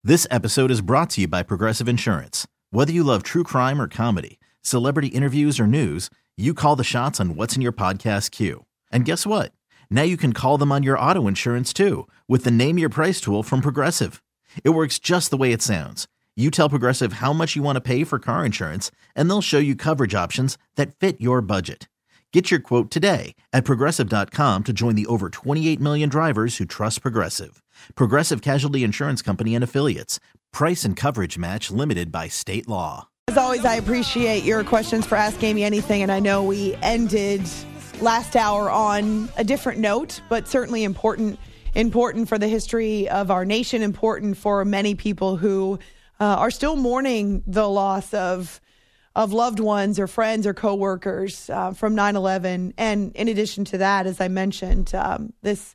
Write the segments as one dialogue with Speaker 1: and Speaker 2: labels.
Speaker 1: This episode is brought to you by Progressive Insurance. Whether you love true crime or comedy, celebrity interviews or news, you call the shots on what's in your podcast queue. And guess what? Now you can call them on your auto insurance too with the Name Your Price tool from Progressive. It works just the way it sounds. You tell Progressive how much you want to pay for car insurance, and they'll show you coverage options that fit your budget. Get your quote today at Progressive.com to join the over 28 million drivers who trust Progressive. Progressive Casualty Insurance Company and Affiliates. Price and coverage match limited by state law.
Speaker 2: As always, I appreciate your questions for Ask Amy Anything, and I know we ended last hour on a different note, but certainly important for the history of our nation, important for many people who are still mourning the loss of loved ones or friends or coworkers from 9/11. And in addition to that, as I mentioned, this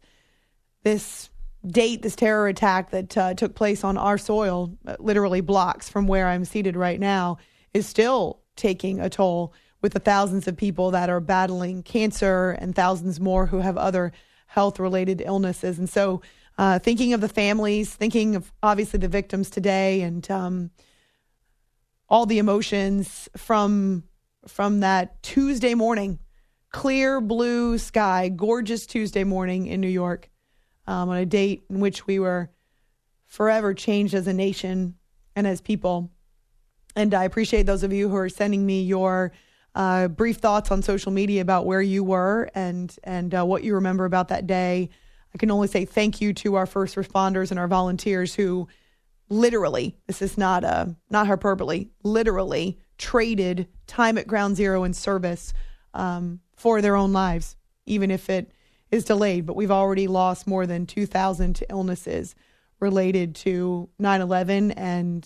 Speaker 2: terror attack that took place on our soil, literally blocks from where I'm seated right now, is still taking a toll with the thousands of people that are battling cancer and thousands more who have other health-related illnesses. And so thinking of the families, thinking of obviously the victims today, and all the emotions from that Tuesday morning, clear blue sky, gorgeous Tuesday morning in New York, on a date in which we were forever changed as a nation and as people. And I appreciate those of you who are sending me your brief thoughts on social media about where you were and what you remember about that day. I can only say thank you to our first responders and our volunteers who literally, this is not hyperbole, literally traded time at Ground Zero in service for their own lives, even if it is delayed. But we've already lost more than 2,000 to illnesses related to 9/11. And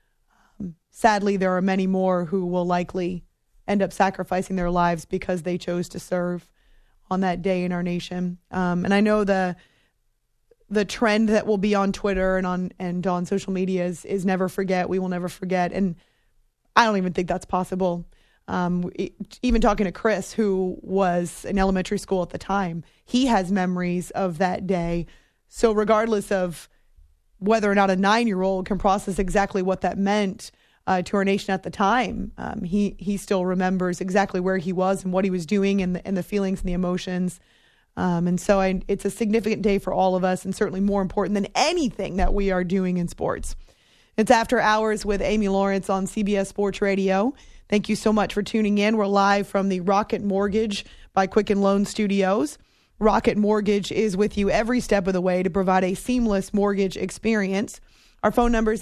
Speaker 2: sadly, there are many more who will likely end up sacrificing their lives because they chose to serve on that day in our nation. And I know the trend that will be on Twitter and on social media is never forget. We will never forget. And I don't even think that's possible. Even talking to Chris, who was in elementary school at the time, he has memories of that day. So regardless of whether or not a 9-year-old can process exactly what that meant to our nation at the time, he still remembers exactly where he was and what he was doing and the feelings and the emotions. And so it's a significant day for all of us, and certainly more important than anything that we are doing in sports. It's After Hours with Amy Lawrence on CBS Sports Radio. Thank you so much for tuning in. We're live from the Rocket Mortgage by Quicken Loan Studios. Rocket Mortgage is with you every step of the way to provide a seamless mortgage experience. Our phone number is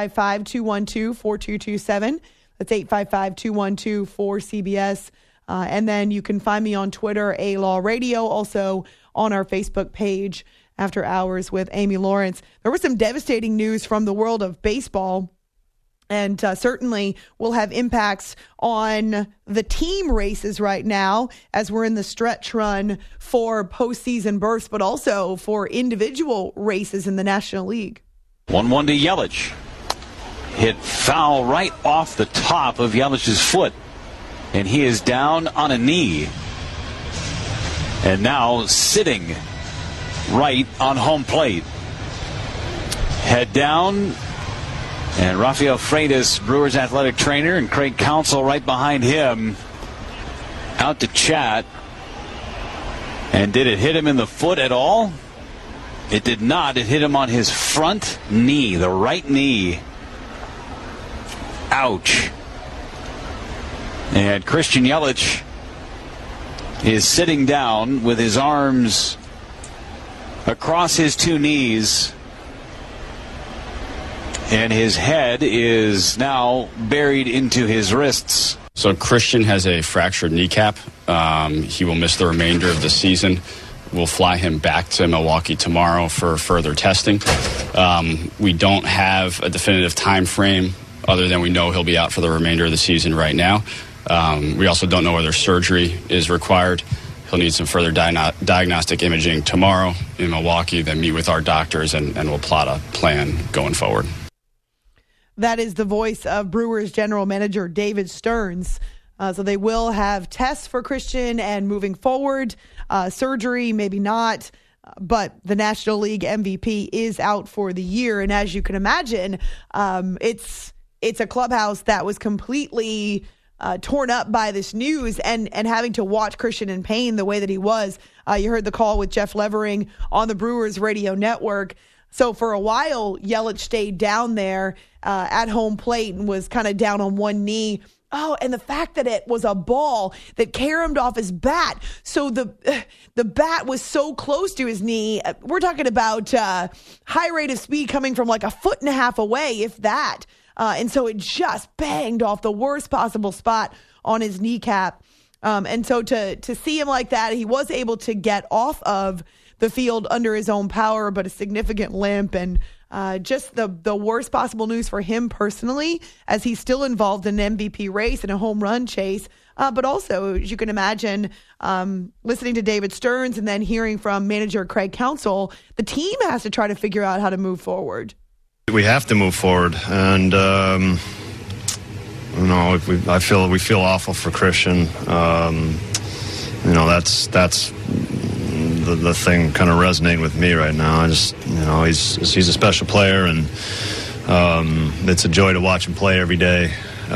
Speaker 2: 855-212-4227. That's 855-212-4CBS. And then you can find me on Twitter, A-Law Radio, also on our Facebook page, After Hours with Amy Lawrence. There was some devastating news from the world of baseball, and certainly will have impacts on the team races right now as we're in the stretch run for postseason berths, but also for individual races in the National League.
Speaker 3: 1-1 to Yelich. Hit foul right off the top of Yelich's foot. And he is down on a knee. And now sitting right on home plate. Head down. And Rafael Freitas, Brewers athletic trainer, and Craig Counsell right behind him, out to chat. And did it hit him in the foot at all? It did not. It hit him on his front knee, the right knee. Ouch. And Christian Yelich is sitting down with his arms across his two knees. And his head is now buried into his wrists.
Speaker 4: So Christian has a fractured kneecap. He will miss the remainder of the season. We'll fly him back to Milwaukee tomorrow for further testing. We don't have a definitive time frame other than we know he'll be out for the remainder of the season right now. We also don't know whether surgery is required. He'll need some further diagnostic imaging tomorrow in Milwaukee, then meet with our doctors, and we'll plot a plan going forward.
Speaker 2: That is the voice of Brewers general manager David Stearns. So they will have tests for Christian, and moving forward, surgery, maybe not. but the National League MVP is out for the year. And as you can imagine, it's a clubhouse that was completely torn up by this news and having to watch Christian in pain the way that he was. You heard the call with Jeff Levering on the Brewers radio network. So for a while, Yelich stayed down there at home plate and was kind of down on one knee. Oh, and the fact that it was a ball that caromed off his bat. So the bat was so close to his knee. We're talking about high rate of speed coming from like 1.5 feet away, if that. And so it just banged off the worst possible spot on his kneecap. And so to see him like that, he was able to get off of the field under his own power, but a significant limp, and just the worst possible news for him personally, as he's still involved in an MVP race and a home run chase. But also, as you can imagine, listening to David Stearns and then hearing from manager Craig Counsell, the team has to try to figure out how to move forward.
Speaker 5: We have to move forward, and I feel we feel awful for Christian. That's the thing kind of resonating with me right now. I just, he's a special player, and it's a joy to watch him play every day.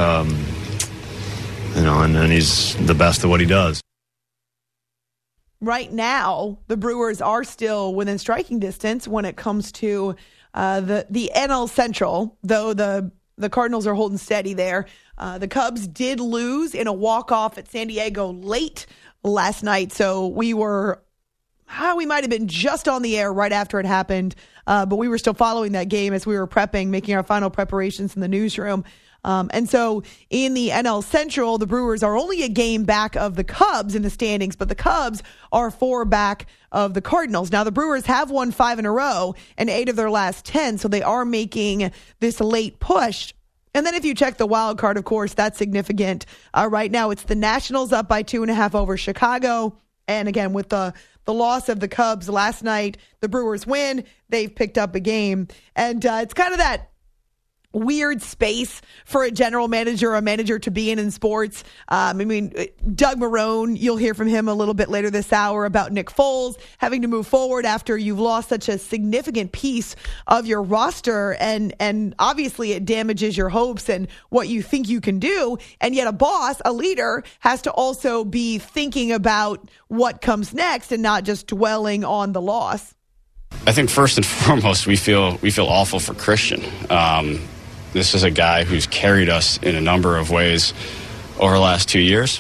Speaker 5: And he's the best at what he does.
Speaker 2: Right now, the Brewers are still within striking distance when it comes to the NL Central, though the Cardinals are holding steady there. The Cubs did lose in a walk-off at San Diego late last night, so we might have been just on the air right after it happened, but we were still following that game as we were prepping, making our final preparations in the newsroom. And so in the NL Central, the Brewers are only a game back of the Cubs in the standings, but the Cubs are 4 back of the Cardinals. Now, the Brewers have won 5 in a row and 8 of their last 10, so they are making this late push. And then if you check the wild card, of course, that's significant. Right now, it's the Nationals up by 2.5 over Chicago. And again, with the loss of the Cubs last night, the Brewers win. They've picked up a game. And it's kind of that weird space for a general manager or a manager to be in sports. Doug Marrone, you'll hear from him a little bit later this hour about Nick Foles having to move forward after you've lost such a significant piece of your roster, and obviously it damages your hopes and what you think you can do. And yet a boss, a leader, has to also be thinking about what comes next and not just dwelling on the loss.
Speaker 4: I think first and foremost, we feel awful for Christian. This is a guy who's carried us in a number of ways over the last 2 years.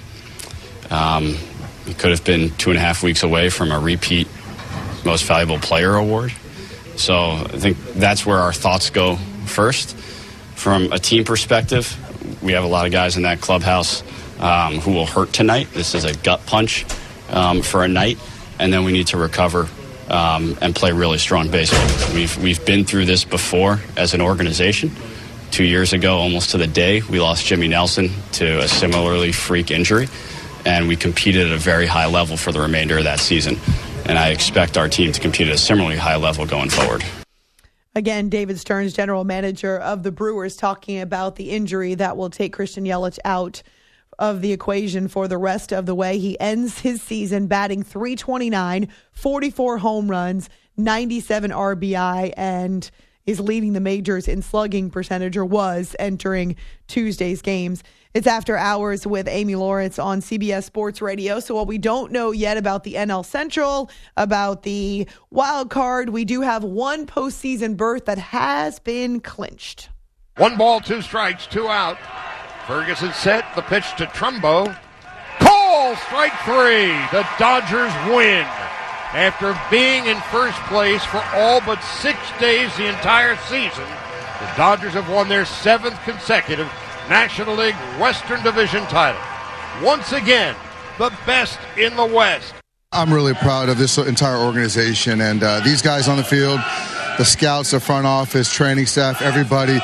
Speaker 4: He could have been 2.5 weeks away from a repeat Most Valuable Player award. So I think that's where our thoughts go first. From a team perspective, we have a lot of guys in that clubhouse who will hurt tonight. This is a gut punch for a night, and then we need to recover and play really strong baseball. We've been through this before as an organization. 2 years ago, almost to the day, we lost Jimmy Nelson to a similarly freak injury, and we competed at a very high level for the remainder of that season. And I expect our team to compete at a similarly high level going forward.
Speaker 2: Again, David Stearns, general manager of the Brewers, talking about the injury that will take Christian Yelich out of the equation for the rest of the way. He ends his season batting .329, 44 home runs, 97 RBI, and is leading the majors in slugging percentage, or was entering Tuesday's games. It's After Hours with Amy Lawrence on CBS Sports Radio. So what we don't know yet about the NL Central, about the wild card, we do have one postseason berth that has been clinched.
Speaker 6: 1 ball, 2 strikes, 2 out. Ferguson set the pitch to Trumbo. Call, strike 3. The Dodgers win. After being in first place for all but 6 days the entire season, the Dodgers have won their 7th consecutive National League Western Division title. Once again, the best in the West.
Speaker 7: I'm really proud of this entire organization and these guys on the field, the scouts, the front office, training staff, everybody.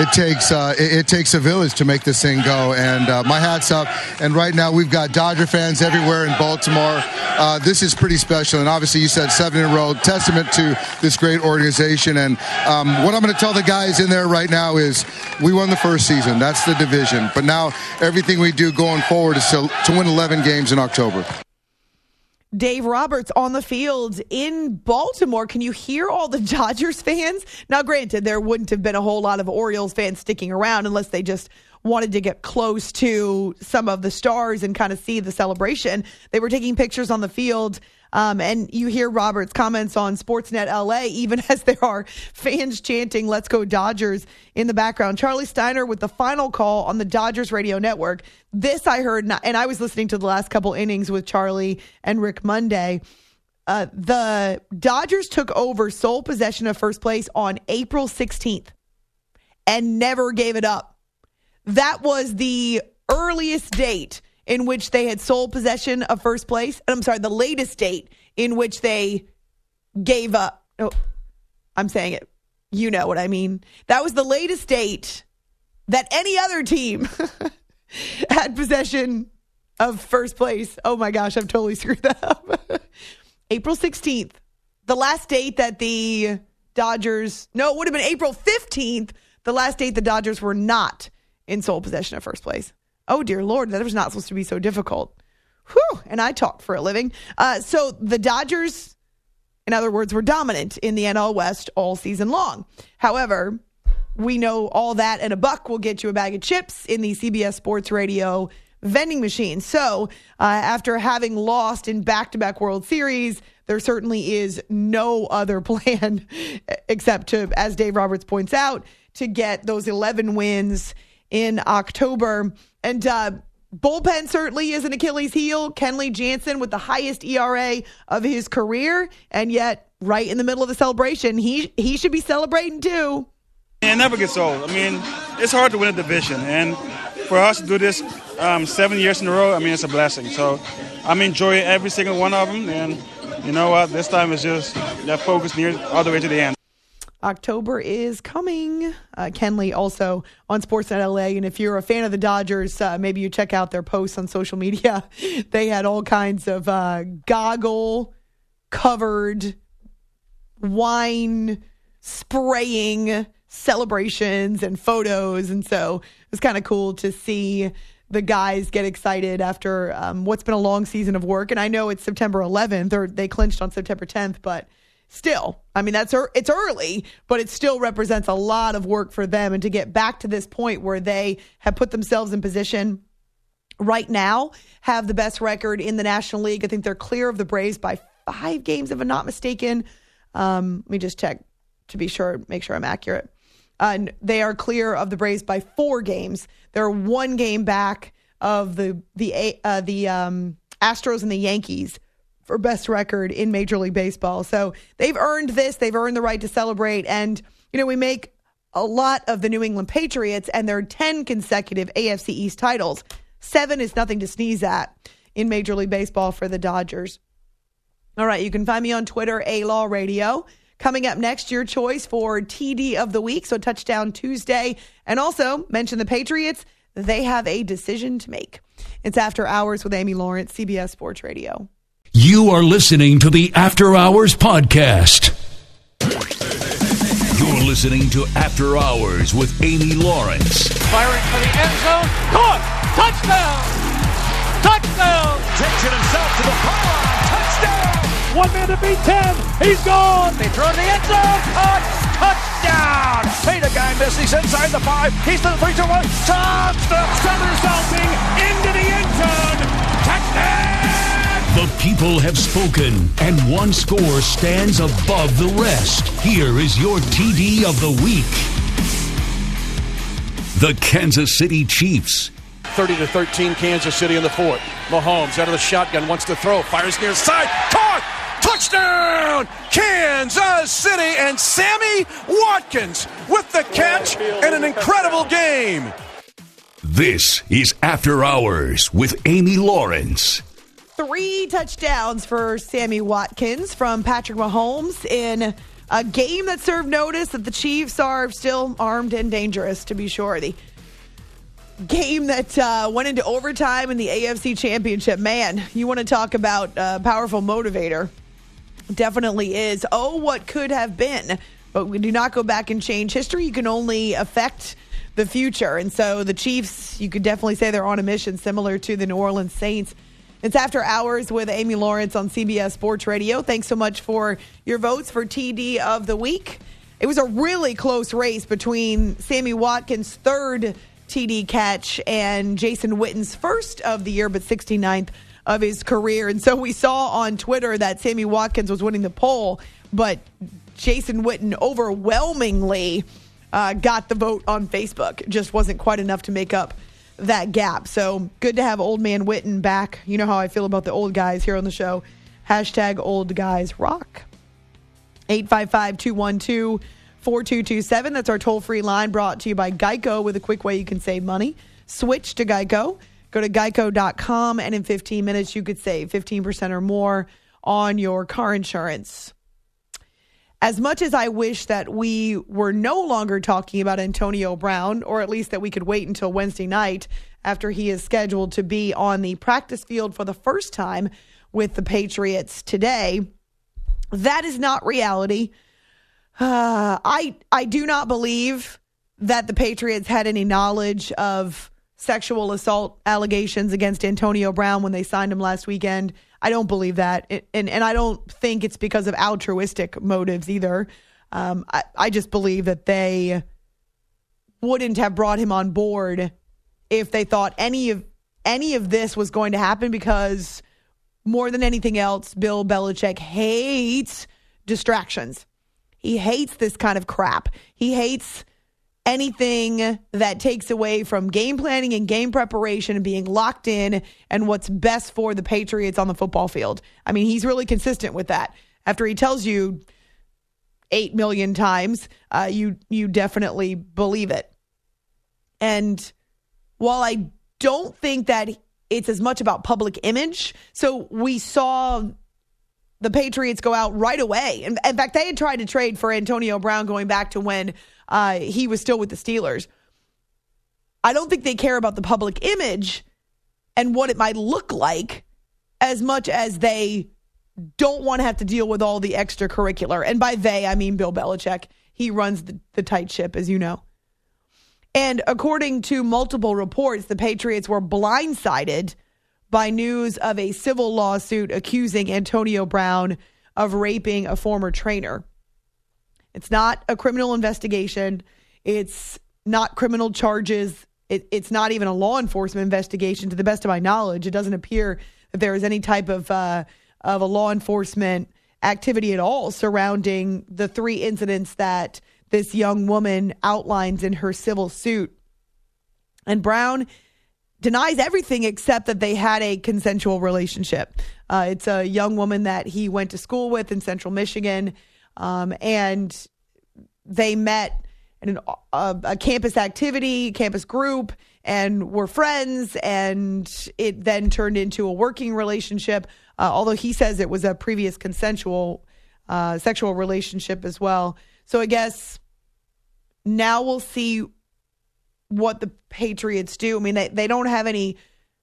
Speaker 7: It takes a village to make this thing go, and my hat's up. And right now we've got Dodger fans everywhere in Baltimore. This is pretty special, and obviously you said 7 in a row, testament to this great organization. And what I'm going to tell the guys in there right now is we won the first season. That's the division. But now everything we do going forward is to win 11 games in October.
Speaker 2: Dave Roberts on the field in Baltimore. Can you hear all the Dodgers fans? Now, granted, there wouldn't have been a whole lot of Orioles fans sticking around unless they just wanted to get close to some of the stars and kind of see the celebration. They were taking pictures on the field. And you hear Roberts' comments on Sportsnet LA, even as there are fans chanting, "Let's go Dodgers" in the background. Charlie Steiner with the final call on the Dodgers radio network. This I heard, and I was listening to the last couple innings with Charlie and Rick Monday. The Dodgers took over sole possession of first place on April 16th and never gave it up. That was the earliest date in which they had sole possession of first place. I'm sorry, the latest date in which they gave up. Oh, I'm saying it. You know what I mean. That was the latest date that any other team had possession of first place. Oh my gosh, I've totally screwed that up. April 16th. The last date that the Dodgers, no, it would have been April 15th, the last date the Dodgers were not in sole possession of first place. Oh, dear Lord, that was not supposed to be so difficult. Whew, and I talk for a living. So the Dodgers, in other words, were dominant in the NL West all season long. However, we know all that and a buck will get you a bag of chips in the CBS Sports Radio vending machine. So after having lost in back-to-back World Series, there certainly is no other plan except to, as Dave Roberts points out, to get those 11 wins in October. And bullpen certainly is an Achilles heel. Kenley Jansen with the highest ERA of his career. And yet, right in the middle of the celebration, he should be celebrating too.
Speaker 8: It never gets old. I mean, it's hard to win a division. And for us to do this 7 years in a row, I mean, it's a blessing. So I'm enjoying every single one of them. And you know what? This time is just that focus near all the way to the end.
Speaker 2: October is coming. Kenley also on Sportsnet LA. And if you're a fan of the Dodgers, maybe you check out their posts on social media. They had all kinds of goggle-covered, wine-spraying celebrations and photos. And so it was kind of cool to see the guys get excited after what's been a long season of work. And I know it's September 11th, or they clinched on September 10th, but still, I mean, it's early, but it still represents a lot of work for them. And to get back to this point where they have put themselves in position right now, have the best record in the National League. I think they're clear of the Braves by 5 games, if I'm not mistaken. Let me just check to be sure, make sure I'm accurate. They are clear of the Braves by 4 games. They're 1 game back of the Astros and the Yankees for best record in Major League Baseball. So they've earned this. They've earned the right to celebrate. And, you know, we make a lot of the New England Patriots and their 10 consecutive AFC East titles. 7 is nothing to sneeze at in Major League Baseball for the Dodgers. All right, you can find me on Twitter, A-Law Radio. Coming up next, your choice for TD of the week, so Touchdown Tuesday. And also, mention the Patriots. They have a decision to make. It's After Hours with Amy Lawrence, CBS Sports Radio.
Speaker 9: You are listening to the After Hours Podcast. You're listening to After Hours with Amy Lawrence.
Speaker 10: Firing for the end zone. Caught! Touchdown! Touchdown!
Speaker 11: Takes it himself to the pylon. Touchdown!
Speaker 10: 1 man to beat 10. He's gone. They throw the end zone. Touchdown!
Speaker 11: Peter Gang misses. He's inside the 5. He's to the 3-2-1. Touchdown!
Speaker 10: Somersaulting into the end zone. Touchdown!
Speaker 9: The people have spoken, and one score stands above the rest. Here is your TD of the week. The Kansas City Chiefs.
Speaker 11: 30-13, Kansas City in the 4th. Mahomes out of the shotgun, wants to throw, fires near side, caught! Touchdown! Kansas City, and Sammy Watkins with the catch and an incredible game.
Speaker 9: This is After Hours with Amy Lawrence.
Speaker 2: 3 touchdowns for Sammy Watkins from Patrick Mahomes in a game that served notice that the Chiefs are still armed and dangerous, to be sure. The game that went into overtime in the AFC Championship. Man, you want to talk about a powerful motivator. Definitely is. Oh, what could have been. But we do not go back and change history. You can only affect the future. And so the Chiefs, you could definitely say they're on a mission similar to the New Orleans Saints It's After Hours with Amy Lawrence on CBS Sports Radio. Thanks so much for your votes for TD of the week. It was a really close race between Sammy Watkins' third TD catch and Jason Witten's first of the year, but 69th of his career. And so we saw on Twitter that Sammy Watkins was winning the poll, but Jason Witten overwhelmingly got the vote on Facebook. Just wasn't quite enough to make up that gap. So good to have old man Witten back. You know how I feel about the old guys here on the show. Hashtag old guys rock. 855-212-4227. That's our toll-free line, brought to you by Geico, with a quick way you can save money. Switch to Geico. Go to geico.com, and in 15 minutes you could save 15% or more on your car insurance. As much as I wish that we were no longer talking about Antonio Brown, or at least that we could wait until Wednesday night after he is scheduled to be on the practice field for the first time with the Patriots today, that is not reality. I do not believe that the Patriots had any knowledge of sexual assault allegations against Antonio Brown when they signed him last weekend. I don't believe that. And I don't think it's because of altruistic motives either. I just believe that they wouldn't have brought him on board if they thought any of this was going to happen, because more than anything else, Bill Belichick hates distractions. He hates this kind of crap. He hates anything that takes away from game planning and game preparation and being locked in and what's best for the Patriots on the football field. I mean, he's really consistent with that. After he tells you 8 million times, you definitely believe it. And while I don't think that it's as much about public image, so we saw the Patriots go out right away. In fact, they had tried to trade for Antonio Brown going back to when he was still with the Steelers. I don't think they care about the public image and what it might look like as much as they don't want to have to deal with all the extracurricular. And by they, I mean Bill Belichick. He runs the tight ship, as you know. And according to multiple reports, the Patriots were blindsided by news of a civil lawsuit accusing Antonio Brown of raping a former trainer. It's not a criminal investigation. It's not criminal charges. It's not even a law enforcement investigation, to the best of my knowledge. It doesn't appear that there is any type of a law enforcement activity at all surrounding the 3 incidents that this young woman outlines in her civil suit. And Brown denies everything except that they had a consensual relationship. It's a young woman that he went to school with in Central Michigan, and they met in a campus activity, campus group, and were friends, and it then turned into a working relationship, although he says it was a previous consensual sexual relationship as well. So I guess now we'll see what the Patriots do. I mean, they don't have any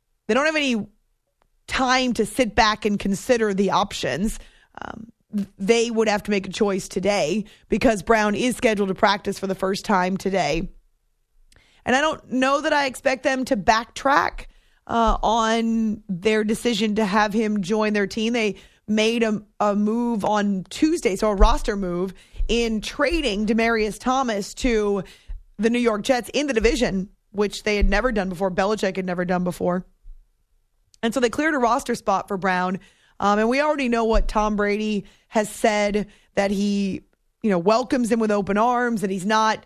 Speaker 2: time to sit back and consider the options. They would have to make a choice today because Brown is scheduled to practice for the first time today. And I don't know that I expect them to backtrack on their decision to have him join their team. They made a move on Tuesday, so a roster move, in trading Demaryius Thomas to the New York Jets in the division, which they had never done before. Belichick had never done before. And so they cleared a roster spot for Brown. And we already know what Tom Brady has said, that he, welcomes him with open arms, and he's not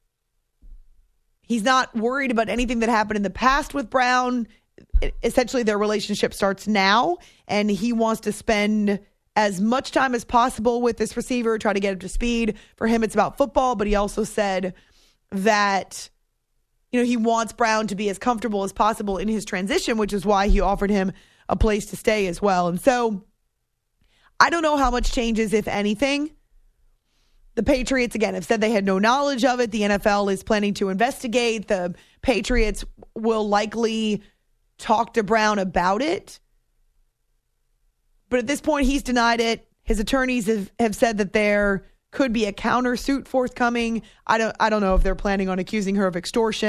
Speaker 2: worried about anything that happened in the past with Brown. Essentially, their relationship starts now, and he wants to spend as much time as possible with this receiver, try to get him to speed. For him, it's about football, but he also said that, he wants Brown to be as comfortable as possible in his transition, which is why he offered him a place to stay as well. And so I don't know how much changes, if anything. The Patriots, again, have said they had no knowledge of it. The NFL is planning to investigate. The Patriots will likely talk to Brown about it. But at this point, he's denied it. His attorneys have said that there could be a countersuit forthcoming. I don't know if they're planning on accusing her of extortion.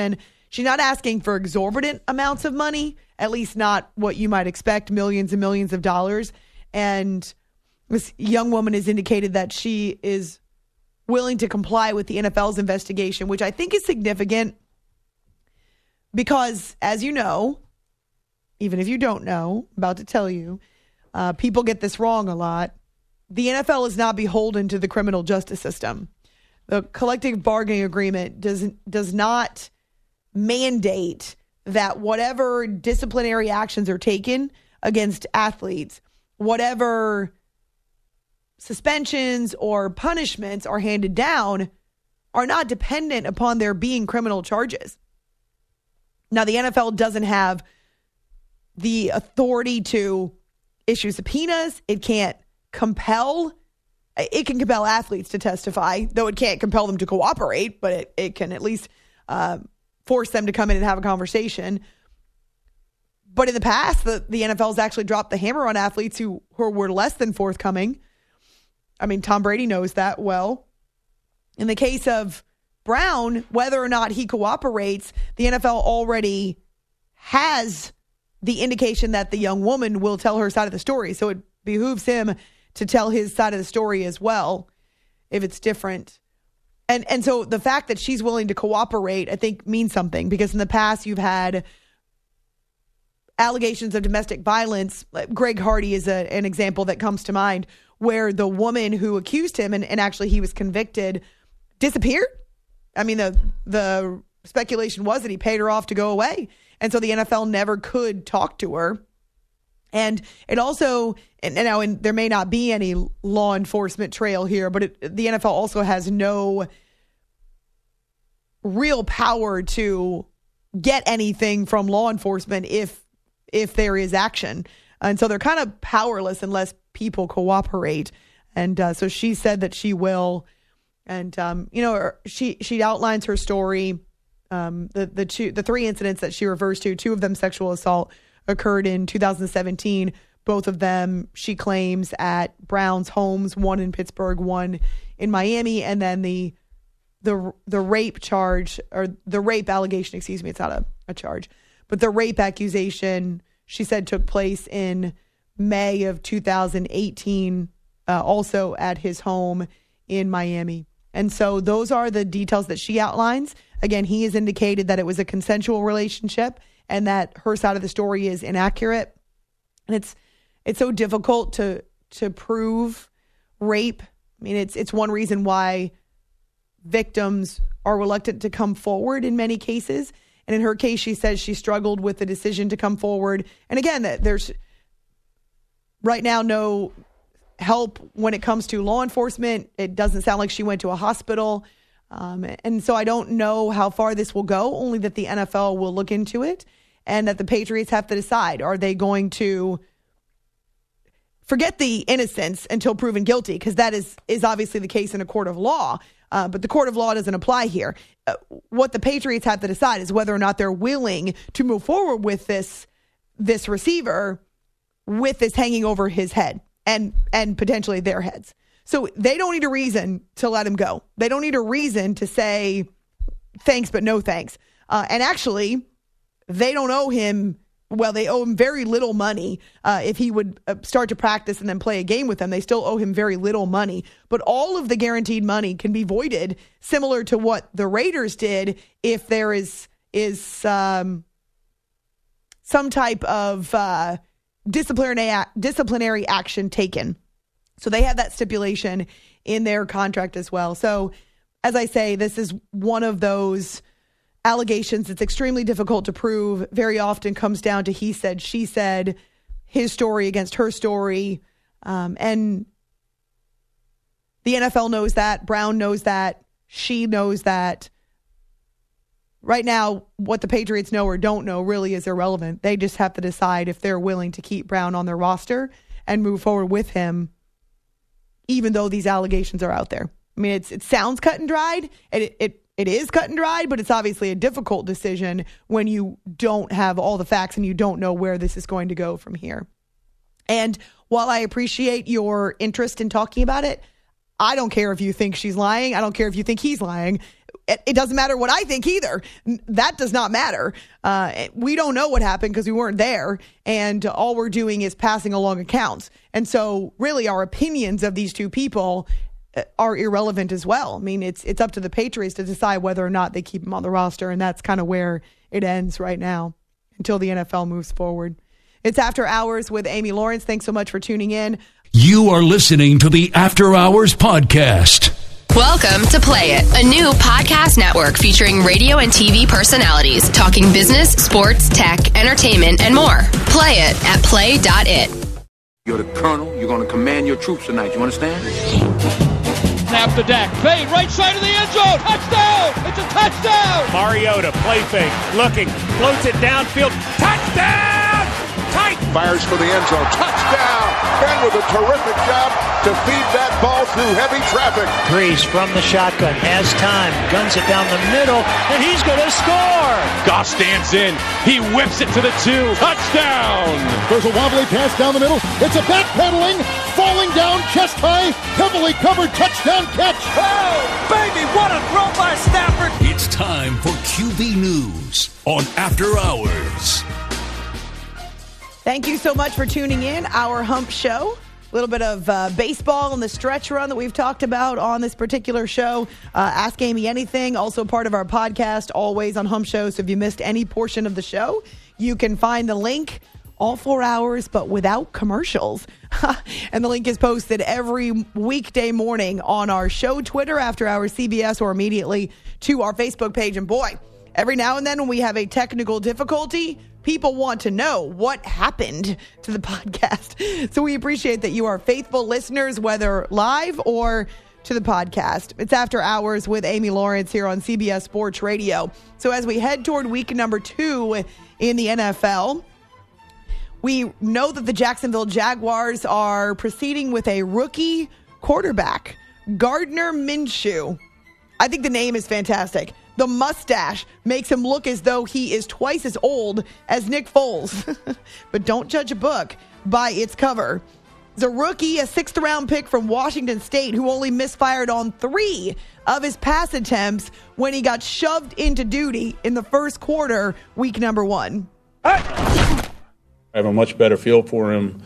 Speaker 2: She's not asking for exorbitant amounts of money, at least not what you might expect, millions and millions of dollars. And this young woman has indicated that she is willing to comply with the NFL's investigation, which I think is significant because, as you know, even if you don't know, I'm about to tell you, people get this wrong a lot. The NFL is not beholden to the criminal justice system. The collective bargaining agreement does not mandate that whatever disciplinary actions are taken against athletes, whatever suspensions or punishments are handed down, are not dependent upon there being criminal charges. Now, the NFL doesn't have the authority to issue subpoenas. It can't compel. It can compel athletes to testify, though it can't compel them to cooperate, but it can at least force them to come in and have a conversation. But in the past, the NFL has actually dropped the hammer on athletes who were less than forthcoming. I mean, Tom Brady knows that well. In the case of Brown, whether or not he cooperates, the NFL already has the indication that the young woman will tell her side of the story. So it behooves him to tell his side of the story as well, if it's different. And so the fact that she's willing to cooperate, I think, means something, because in the past you've had allegations of domestic violence. Greg Hardy is an example that comes to mind, where the woman who accused him, and actually he was convicted, disappeared. I mean, the speculation was that he paid her off to go away. And so the NFL never could talk to her. And it also, and there may not be any law enforcement trail here, but the NFL also has no real power to get anything from law enforcement if there is action. And so they're kind of powerless unless people cooperate. And so she said that she will. And, she outlines her story. The three incidents that she refers to, two of them sexual assault, occurred in 2017. Both of them, she claims, at Brown's homes, one in Pittsburgh, one in Miami. And then the rape charge, or the rape allegation, excuse me, it's not a charge, but the rape accusation, she said, took place in May of 2018, also at his home in Miami. And so those are the details that she outlines. Again, he has indicated that it was a consensual relationship and that her side of the story is inaccurate. And it's so difficult to prove rape. I mean, it's one reason why victims are reluctant to come forward in many cases. And in her case, she says she struggled with the decision to come forward. And again, that there's right now no help when it comes to law enforcement. It doesn't sound like she went to a hospital. And so I don't know how far this will go, only that the NFL will look into it and that the Patriots have to decide. Are they going to forget the innocence until proven guilty? Because that is obviously the case in a court of law. But the court of law doesn't apply here. What the Patriots have to decide is whether or not they're willing to move forward with this receiver with this hanging over his head and potentially their heads. So they don't need a reason to let him go. They don't need a reason to say thanks, but no thanks. And actually, they don't owe him. Well, they owe him very little money. If he would start to practice and then play a game with them, they still owe him very little money. But all of the guaranteed money can be voided, similar to what the Raiders did if there is some type of disciplinary action taken. So they have that stipulation in their contract as well. So, as I say, this is one of those allegations that's extremely difficult to prove. Very often comes down to he said, she said, his story against her story. And the NFL knows that. Brown knows that. She knows that. Right now, what the Patriots know or don't know really is irrelevant. They just have to decide if they're willing to keep Brown on their roster and move forward with him, even though these allegations are out there. I mean, it sounds cut and dried, and it is cut and dried, but it's obviously a difficult decision when you don't have all the facts and you don't know where this is going to go from here. And while I appreciate your interest in talking about it, I don't care if you think she's lying. I don't care if you think he's lying. it doesn't matter what I think either. That does not matter. We don't know what happened because we weren't there, and all we're doing is passing along accounts. And so really our opinions of these two people are irrelevant as well. I mean, it's up to the Patriots to decide whether or not they keep him on the roster, and that's kind of where it ends right now until the NFL moves forward. It's After Hours with Amy Lawrence. Thanks so much for tuning in.
Speaker 9: You are listening to the After Hours podcast.
Speaker 12: Welcome to Play It, a new podcast network featuring radio and TV personalities talking business, sports, tech, entertainment, and more. Play it at play.it.
Speaker 13: You're the colonel. You're going to command your troops tonight. You understand?
Speaker 10: Snap the deck. Fade right side of the end zone. Touchdown! It's a touchdown!
Speaker 14: Mariota, play fake, looking, floats it downfield. Touchdown! Tight!
Speaker 15: Fires for the end zone. Touchdown! Ben with a terrific job to feed that ball through heavy traffic.
Speaker 16: Breeze from the shotgun, has time, guns it down the middle, and he's going to score!
Speaker 14: Goff stands in. He whips it to the 2. Touchdown!
Speaker 17: There's a wobbly pass down the middle. It's a backpedaling, falling down, chest high, heavily covered touchdown catch.
Speaker 10: Oh, baby, what a throw by Stafford!
Speaker 9: It's time for QB News on After Hours.
Speaker 2: Thank you so much for tuning in. Our Hump Show. A little bit of baseball and the stretch run that we've talked about on this particular show. Ask Amy Anything, also part of our podcast, always on Hump Show. So if you missed any portion of the show, you can find the link, all 4 hours, but without commercials. And the link is posted every weekday morning on our show Twitter, After Hours CBS, or immediately to our Facebook page. And boy, every now and then when we have a technical difficulty, people want to know what happened to the podcast. So we appreciate that you are faithful listeners, whether live or to the podcast. It's After Hours with Amy Lawrence here on CBS Sports Radio. So as we head toward week number 2 in the NFL, we know that the Jacksonville Jaguars are proceeding with a rookie quarterback, Gardner Minshew. I think the name is fantastic. The mustache makes him look as though he is twice as old as Nick Foles. But don't judge a book by its cover. He's a rookie, a 6th-round pick from Washington State who only misfired on 3 of his pass attempts when he got shoved into duty in the first quarter, week number 1.
Speaker 18: I have a much better feel for him,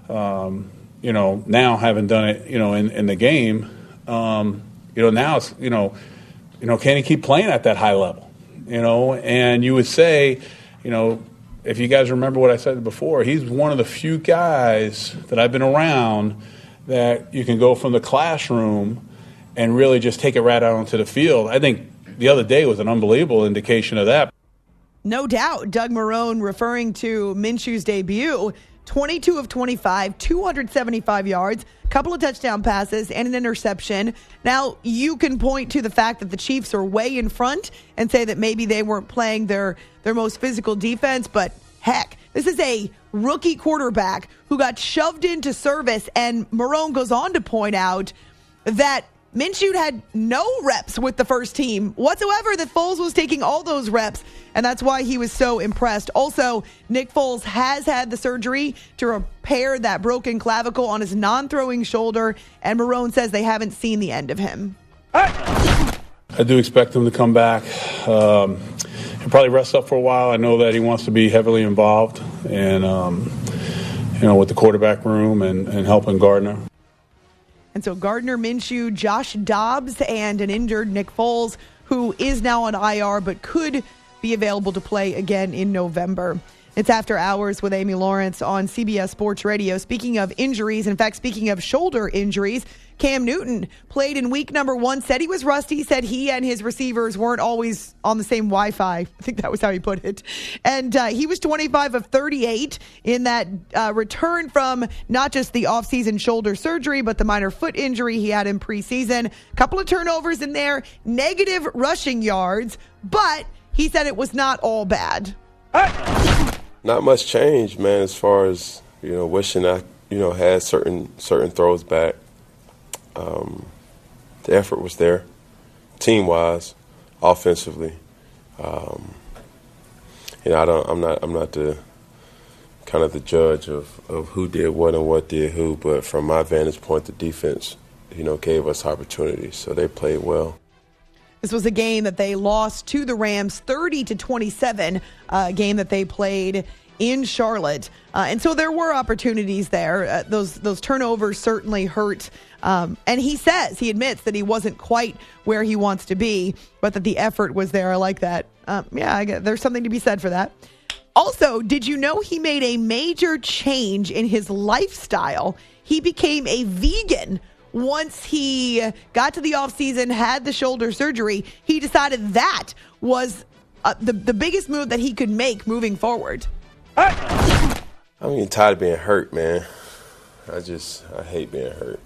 Speaker 18: now having done it, in the game. Now it's, can he keep playing at that high level? And you would say, if you guys remember what I said before, he's one of the few guys that I've been around that you can go from the classroom and really just take it right out onto the field. I think the other day was an unbelievable indication of that.
Speaker 2: No doubt. Doug Marrone referring to Minshew's debut, 22 of 25, 275 yards, a couple of touchdown passes, and an interception. Now, you can point to the fact that the Chiefs are way in front and say that maybe they weren't playing their most physical defense, but heck, this is a rookie quarterback who got shoved into service, and Marrone goes on to point out that Minshew had no reps with the first team whatsoever, that Foles was taking all those reps, and that's why he was so impressed. Also, Nick Foles has had the surgery to repair that broken clavicle on his non-throwing shoulder, and Marrone says they haven't seen the end of him.
Speaker 18: I do expect him to come back. He'll probably rest up for a while. I know that he wants to be heavily involved and, with the quarterback room and helping Gardner.
Speaker 2: And so Gardner Minshew, Josh Dobbs, and an injured Nick Foles, who is now on IR but could be available to play again in November. It's After Hours with Amy Lawrence on CBS Sports Radio. Speaking of injuries, in fact, speaking of shoulder injuries, Cam Newton played in week number 1, said he was rusty, said he and his receivers weren't always on the same Wi-Fi. I think that was how he put it. And he was 25 of 38 in that return from not just the offseason shoulder surgery, but the minor foot injury he had in preseason. A couple of turnovers in there, negative rushing yards, but he said it was not all bad.
Speaker 19: Not much change, man, as far as, wishing I, had certain throws back. The effort was there, team-wise, offensively. I'm not the kind of the judge of who did what and what did who, but from my vantage point, the defense, gave us opportunities, so they played well.
Speaker 2: This was a game that they lost to the Rams 30-27, a game that they played in Charlotte. And so there were opportunities there. Those turnovers certainly hurt. And he admits that he wasn't quite where he wants to be, but that the effort was there. I like that. There's something to be said for that. Also, did you know he made a major change in his lifestyle? He became a vegan once he got to the offseason, had the shoulder surgery. He decided that was the biggest move that he could make moving forward.
Speaker 19: I'm getting tired of being hurt, man. I hate being hurt.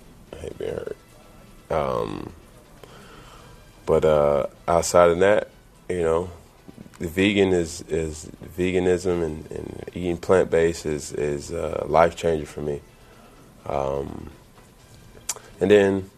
Speaker 19: But outside of that, the veganism and eating plant-based is a life changer for me. And then,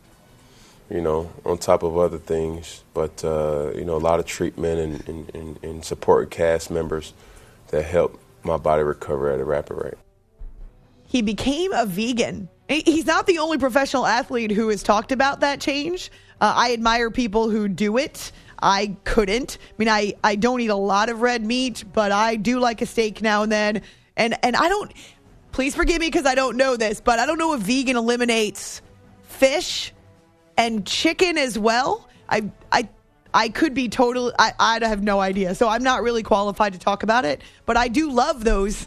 Speaker 19: on top of other things, but a lot of treatment and support cast members that help my body recover at a rapid rate.
Speaker 2: He became a vegan. He's not the only professional athlete who has talked about that change. I admire people who do it. I couldn't. I don't eat a lot of red meat, but I do like a steak now and then. And I don't, please forgive me because I don't know this, but I don't know if vegan eliminates fish and chicken as well. I could be totally, I have no idea. So I'm not really qualified to talk about it, but I do love those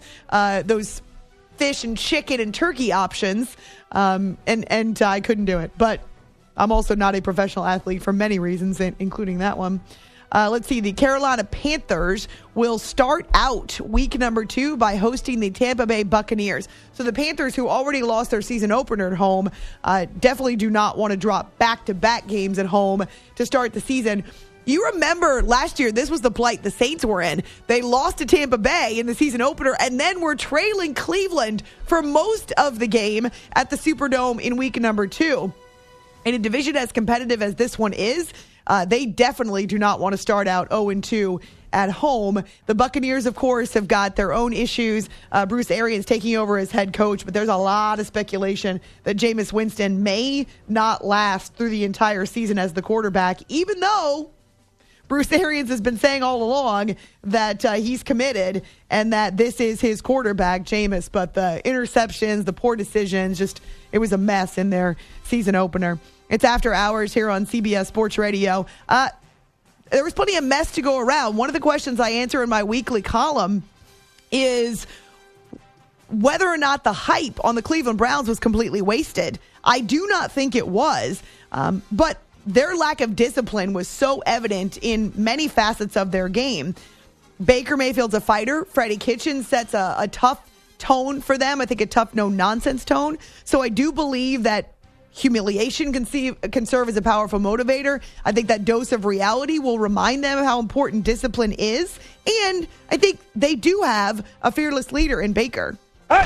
Speaker 2: fish and chicken and turkey options. And I couldn't do it, but I'm also not a professional athlete for many reasons, including that one. Let's see. The Carolina Panthers will start out week number 2 by hosting the Tampa Bay Buccaneers. So the Panthers, who already lost their season opener at home, definitely do not want to drop back-to-back games at home to start the season. You remember last year, this was the plight the Saints were in. They lost to Tampa Bay in the season opener and then were trailing Cleveland for most of the game at the Superdome in week number 2. In a division as competitive as this one is, they definitely do not want to start out 0-2 at home. The Buccaneers, of course, have got their own issues. Bruce Arians taking over as head coach, but there's a lot of speculation that Jameis Winston may not last through the entire season as the quarterback, even though Bruce Arians has been saying all along that he's committed and that this is his quarterback, Jameis. But the interceptions, the poor decisions, it was a mess in their season opener. It's After Hours here on CBS Sports Radio. There was plenty of mess to go around. One of the questions I answer in my weekly column is whether or not the hype on the Cleveland Browns was completely wasted. I do not think it was, but their lack of discipline was so evident in many facets of their game. Baker Mayfield's a fighter. Freddie Kitchens sets a tough tone for them. I think a tough, no-nonsense tone. So I do believe that humiliation can serve as a powerful motivator. I think that dose of reality will remind them how important discipline is. And I think they do have a fearless leader in Baker.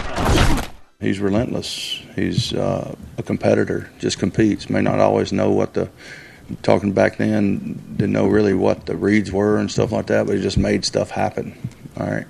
Speaker 20: He's relentless. He's a competitor, just competes. May not always know talking back then, didn't know really what the reads were and stuff like that, but he just made stuff happen. All right.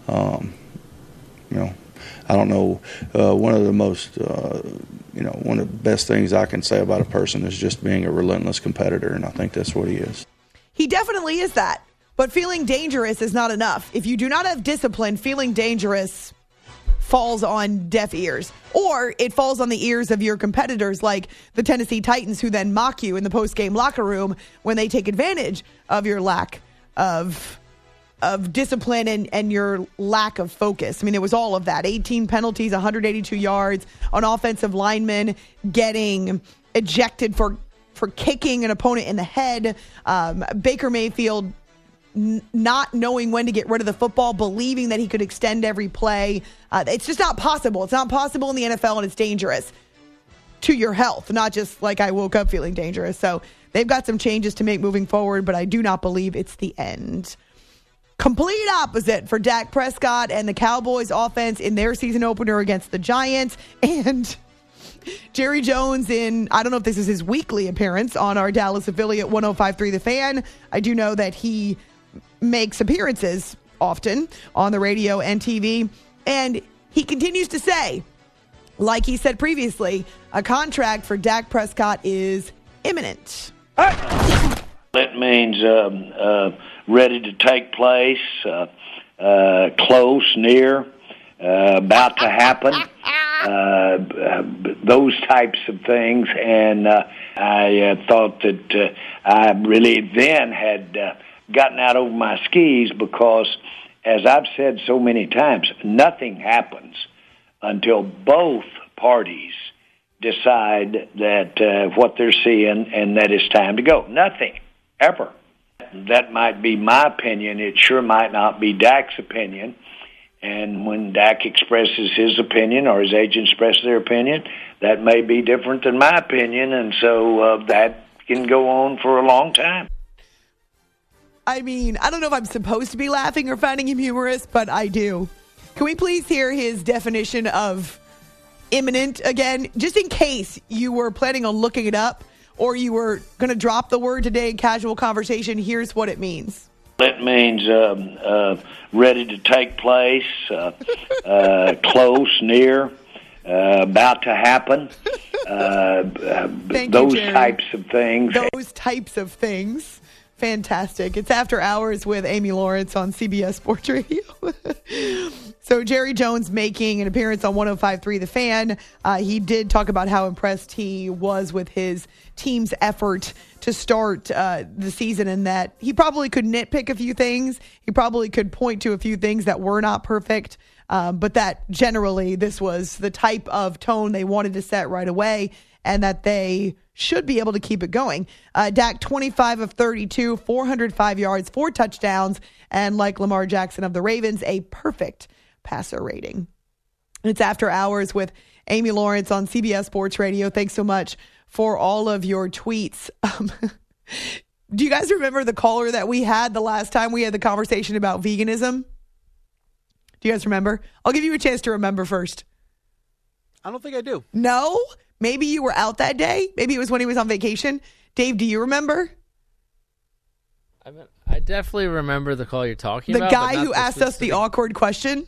Speaker 20: I don't know. One of the most, one of the best things I can say about a person is just being a relentless competitor, and I think that's what he is.
Speaker 2: He definitely is that, but feeling dangerous is not enough. If you do not have discipline, feeling dangerous falls on deaf ears, or it falls on the ears of your competitors like the Tennessee Titans, who then mock you in the post-game locker room when they take advantage of your lack of discipline and your lack of focus. I mean, it was all of that. 18 penalties, 182 yards, an offensive lineman getting ejected for kicking an opponent in the head, Baker Mayfield not knowing when to get rid of the football, believing that he could extend every play. It's just not possible. It's not possible in the NFL, and it's dangerous to your health, not just like I woke up feeling dangerous. So they've got some changes to make moving forward, but I do not believe it's the end. Complete opposite for Dak Prescott and the Cowboys offense in their season opener against the Giants. And Jerry Jones I don't know if this is his weekly appearance on our Dallas affiliate 105.3 The Fan. I do know that he makes appearances often on the radio and TV. And he continues to say, like he said previously, a contract for Dak Prescott is imminent.
Speaker 21: It means ready to take place, close, near, about to happen, those types of things. And I thought that I really then had gotten out over my skis because, as I've said so many times, nothing happens until both parties decide that what they're seeing and that it's time to go. Nothing, ever. That might be my opinion. It sure might not be Dak's opinion. And when Dak expresses his opinion or his agent expresses their opinion, that may be different than my opinion, and so that can go on for a long time.
Speaker 2: I mean, I don't know if I'm supposed to be laughing or finding him humorous, but I do. Can we please hear his definition of imminent again, just in case you were planning on looking it up or you were going to drop the word today in casual conversation? Here's what it means.
Speaker 21: It means ready to take place, close, near, about to happen, those types of things.
Speaker 2: Those types of things. Fantastic. It's After Hours with Amy Lawrence on CBS Sports Radio. So Jerry Jones making an appearance on 105.3 The Fan. He did talk about how impressed he was with his team's effort to start the season, and that he probably could nitpick a few things. He probably could point to a few things that were not perfect, but that generally this was the type of tone they wanted to set right away, and that they should be able to keep it going. Dak, 25 of 32, 405 yards, 4 touchdowns, and like Lamar Jackson of the Ravens, a perfect passer rating. It's After Hours with Amy Lawrence on CBS Sports Radio. Thanks so much for all of your tweets. Do you guys remember the caller that we had the last time we had the conversation about veganism? Do you guys remember? I'll give you a chance to remember first.
Speaker 22: I don't think I do.
Speaker 2: No? Maybe you were out that day. Maybe it was when he was on vacation. Dave, do you remember?
Speaker 23: I definitely remember the call you're talking about.
Speaker 2: The guy who asked us the awkward question?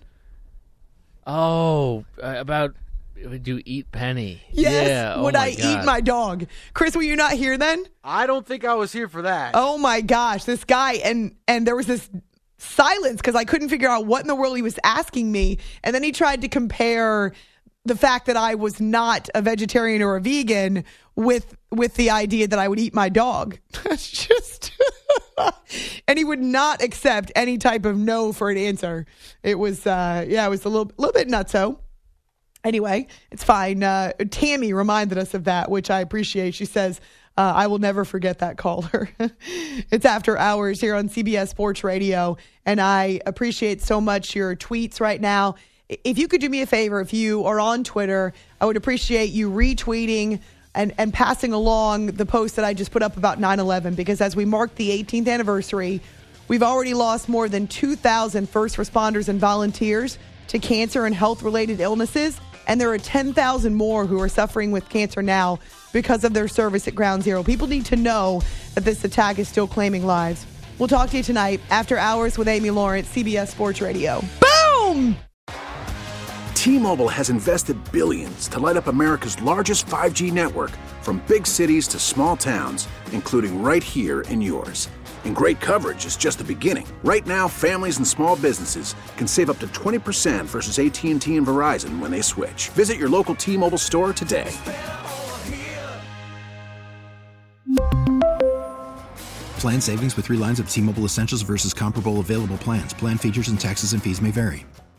Speaker 23: Oh, about would you eat Penny?
Speaker 2: Yes.
Speaker 23: Yeah.
Speaker 2: Would I eat my dog? Chris, were you not here then?
Speaker 22: I don't think I was here for that.
Speaker 2: Oh my gosh, this guy, and there was this silence because I couldn't figure out what in the world he was asking me. And then he tried to compare the fact that I was not a vegetarian or a vegan with the idea that I would eat my dog. Just and he would not accept any type of no for an answer. It was it was a little bit nutso. Anyway, it's fine. Tammy reminded us of that, which I appreciate. She says, I will never forget that caller. It's After Hours here on CBS Sports Radio, and I appreciate so much your tweets right now. If you could do me a favor, if you are on Twitter, I would appreciate you retweeting and passing along the post that I just put up about 9/11, because as we mark the 18th anniversary, we've already lost more than 2,000 first responders and volunteers to cancer and health-related illnesses, and there are 10,000 more who are suffering with cancer now because of their service at Ground Zero. People need to know that this attack is still claiming lives. We'll talk to you tonight, After Hours with Amy Lawrence, CBS Sports Radio. Boom!
Speaker 11: T-Mobile has invested billions to light up America's largest 5G network, from big cities to small towns, including right here in yours. And great coverage is just the beginning. Right now, families and small businesses can save up to 20% versus AT&T and Verizon when they switch. Visit your local T-Mobile store today.
Speaker 24: Plan savings with 3 lines of T-Mobile Essentials versus comparable available plans. Plan features and taxes and fees may vary.